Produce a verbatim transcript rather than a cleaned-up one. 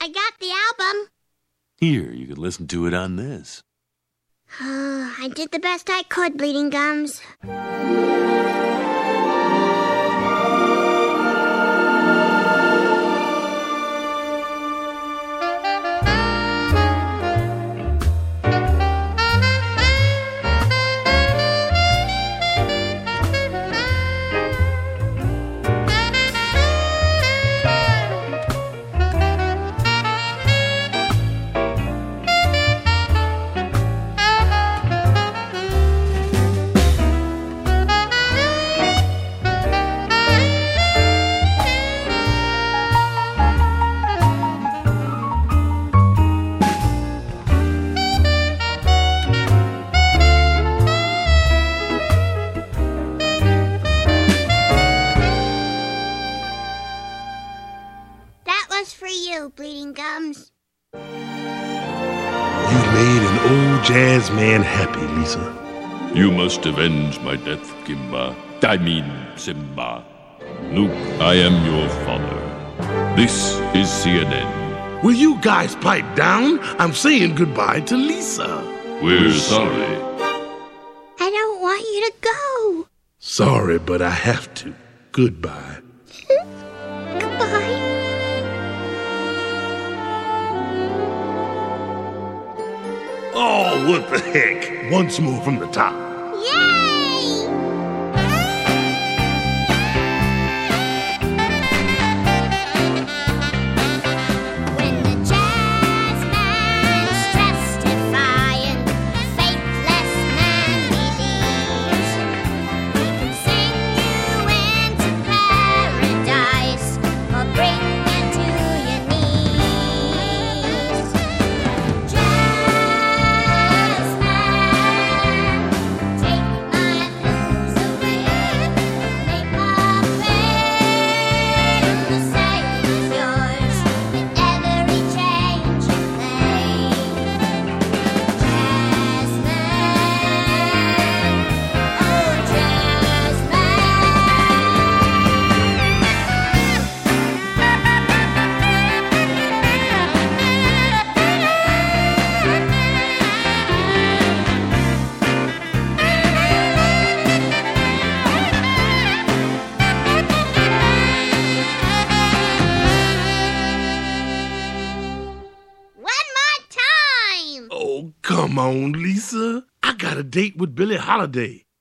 I got the album. Here, you can listen to it on this. I did the best I could, Bleeding Gums. For you, Bleeding Gums. You made an old jazz man happy, Lisa. You must avenge my death, Kimba. I mean, Simba. Luke, I am your father. This is C N N. Will you guys pipe down? I'm saying goodbye to Lisa. We're sorry. I don't want you to go. Sorry, but I have to. Goodbye. Goodbye. Oh, what the heck? Once more from the top. Yay! When the jazzman's testifying, a faithless man believes. He can sing you into paradise or bring you to your knees. Oh, come on, Lisa. I got a date with Billie Holiday.